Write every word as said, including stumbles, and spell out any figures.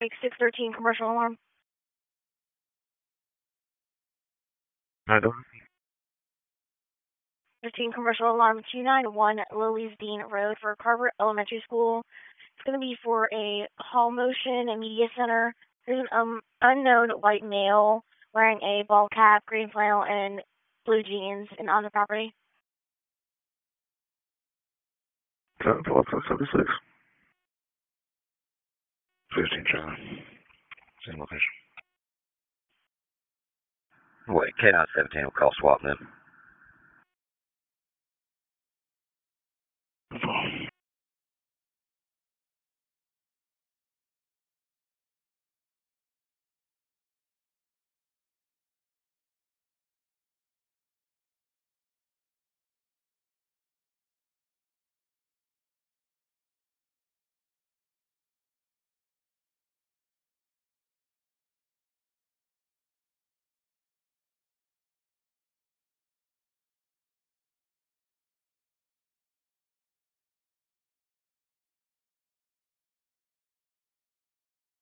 traffic, six thirteen commercial alarm. I don't. thirteen commercial alarm two nine one Lilies Dean Road for Carver Elementary School. It's going to be for a hall motion and media center. There's an um, unknown white male wearing a ball cap, green flannel, and blue jeans and on the property. ten twelve seventy-six. fifteen Charlie. Same location. Wait, K nine seventeen will call SWAT then.